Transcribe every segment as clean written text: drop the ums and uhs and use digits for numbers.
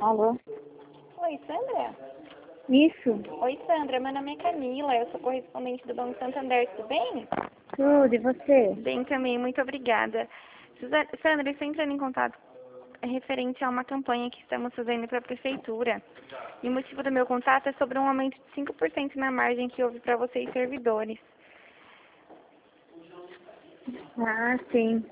Alô? Oi, Sandra? Isso? Oi, Sandra. Meu nome é Camila. Eu sou correspondente do Banco Santander. Tudo bem? Tudo, e você? Bem também. Muito obrigada. Sandra, estou entrando em contato referente a uma campanha que estamos fazendo para a Prefeitura. E o motivo do meu contato é sobre um aumento de 5% na margem que houve para vocês servidores. Ah, sim.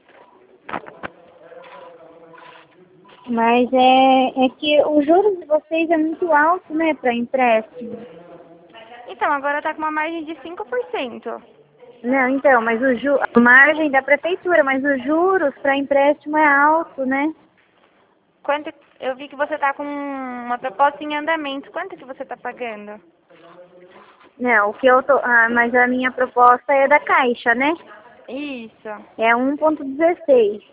Mas é que o juros de vocês é muito alto, né, para empréstimo. Então, agora está com uma margem de 5%. Não, então, mas a margem da prefeitura, mas os juros para empréstimo é alto, né? Quanto? Eu vi que você está com uma proposta em andamento. Quanto que você está pagando? Não, o que eu tô, mas a minha proposta é da Caixa, né? Isso. É 1,16.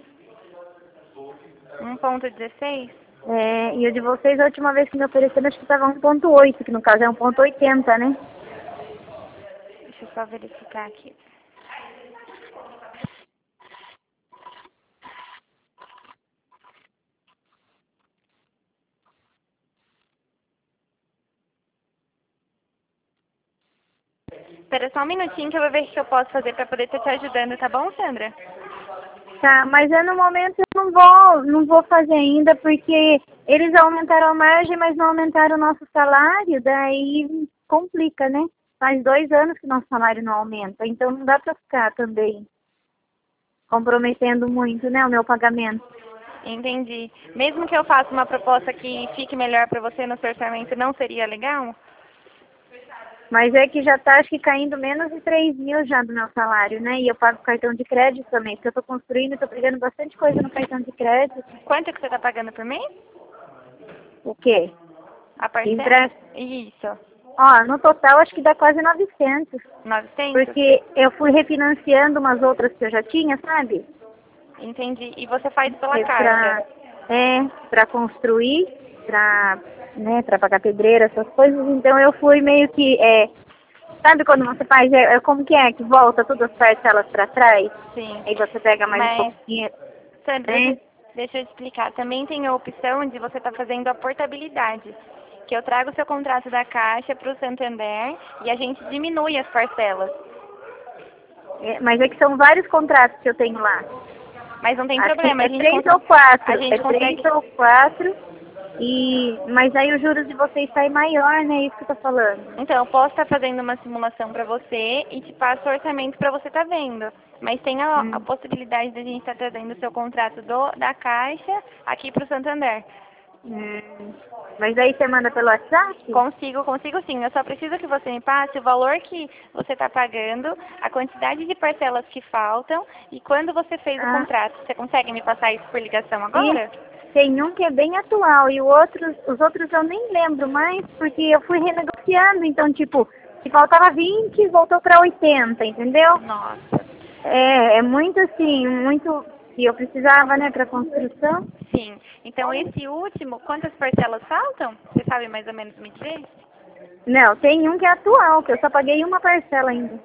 1,16? É, e o de vocês, a última vez que me ofereceram, acho que estava 1,8, que no caso é 1,80, né? Deixa eu só verificar aqui. Espera só um minutinho que eu vou ver o que eu posso fazer para poder estar te ajudando, tá bom, Sandra? Tá, mas no momento eu não vou fazer ainda, porque eles aumentaram a margem, mas não aumentaram o nosso salário, daí complica, né? Faz 2 anos que nosso salário não aumenta, então não dá para ficar também comprometendo muito, né, o meu pagamento. Entendi. Mesmo que eu faça uma proposta que fique melhor para você no seu orçamento, não seria legal? Mas é que já tá, acho que caindo menos de 3 mil já do meu salário, né? E eu pago cartão de crédito também, porque eu tô construindo e tô pegando bastante coisa no cartão de crédito. Quanto que você está pagando por mês? O quê? A parcela? Empréstimo. Isso. Ó, no total acho que dá quase 900. 900? Porque eu fui refinanciando umas outras que eu já tinha, sabe? Entendi. E você faz pela Pra, Caixa? pra construir, pra pagar pedreira, essas coisas. Então eu fui meio que, sabe quando você faz, como que é, que volta todas as parcelas pra trás? Sim. Aí você pega mais um Mas, pouquinho, Sandra, né? deixa eu te explicar. Também tem a opção de você estar fazendo a portabilidade, que eu trago o seu contrato da Caixa para o Santander e a gente diminui as parcelas. Mas é que são vários contratos que eu tenho lá. Mas não tem Acho que problema, é 3 ou 4, mas aí os juros de vocês saem maior, né? Isso que eu tô falando. Então, eu posso estar fazendo uma simulação para você e te passo o orçamento para você estar vendo. Mas tem a possibilidade de a gente estar trazendo o seu contrato da Caixa aqui para o Santander. Mas aí você manda pelo WhatsApp? Consigo sim. Eu só preciso que você me passe o valor que você está pagando, a quantidade de parcelas que faltam e quando você fez o contrato. Você consegue me passar isso por ligação agora? Tem um que é bem atual e os outros eu nem lembro mais, porque eu fui renegociando, então tipo, se faltava 20, voltou para 80, entendeu? Nossa. É muito assim, muito que eu precisava, né, para construção. Sim. Então, esse último, quantas parcelas faltam? Você sabe mais ou menos me dizer? Não, tem um que é atual, que eu só paguei uma parcela ainda.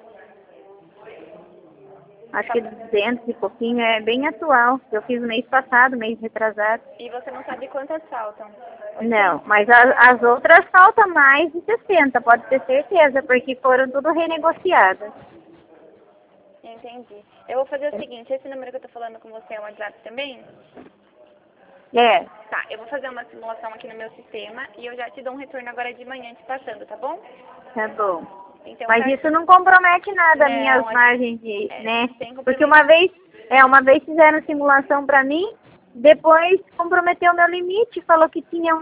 Acho que 200 e pouquinho, é bem atual. Eu fiz no mês passado, mês retrasado. E você não sabe quantas faltam? Não, mas as outras faltam mais de 60, pode ter certeza, porque foram tudo renegociadas. Entendi. Eu vou fazer o seguinte, esse número que eu tô falando com você é um WhatsApp também? É, Tá, eu vou fazer uma simulação aqui no meu sistema e eu já te dou um retorno agora de manhã te passando, tá bom? tá bom. Então, Mas isso não compromete nada, minhas Não, margens de, né? sem compromisso. Porque uma vez fizeram simulação para mim, depois comprometeu o meu limite, falou que tinha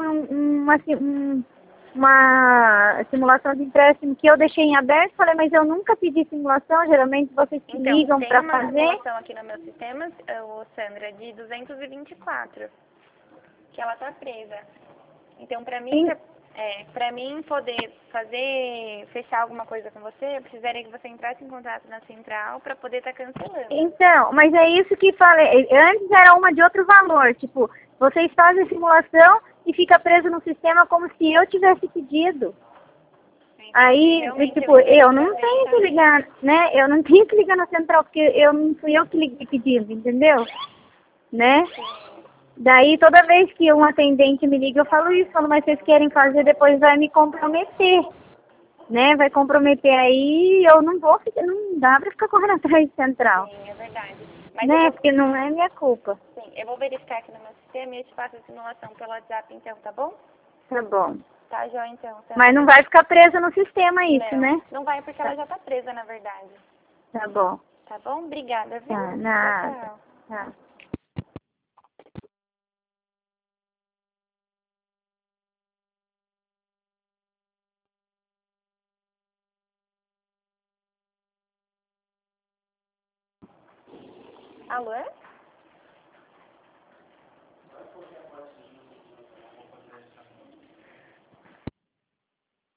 uma simulação de empréstimo que eu deixei em aberto. Falei, mas eu nunca pedi simulação, geralmente vocês que ligam para Tem uma fazer. simulação aqui no meu sistema, Sandra, de 224, que ela tá presa. Então, para mim poder fechar alguma coisa com você, eu precisaria que você entrasse em contato na central para poder estar cancelando. Então, mas é isso que falei. Antes era uma de outro valor, tipo, vocês fazem simulação e fica preso no sistema como se eu tivesse pedido. Aí, tipo, eu não tenho que ligar, né? Eu não tenho que ligar na central, porque não fui eu que liguei pedindo, entendeu? Né? Daí, toda vez que um atendente me liga, eu falo isso, falo, mas vocês querem fazer, depois vai me comprometer, né? Vai comprometer aí, eu não vou ficar, não dá pra ficar correndo atrás de central, Sim, é verdade. Mas né? Porque não é minha culpa. sim, eu vou verificar aqui no meu sistema e eu te faço a simulação pelo WhatsApp, então, tá bom? Tá bom. Tá, Jó, então. Mas não vai ficar presa no sistema isso, Não, né? não vai porque ela já tá presa, na verdade. Tá bom. Tá bom? Obrigada, viu? Tá, Tchau, nada. tchau. Tá. Alô?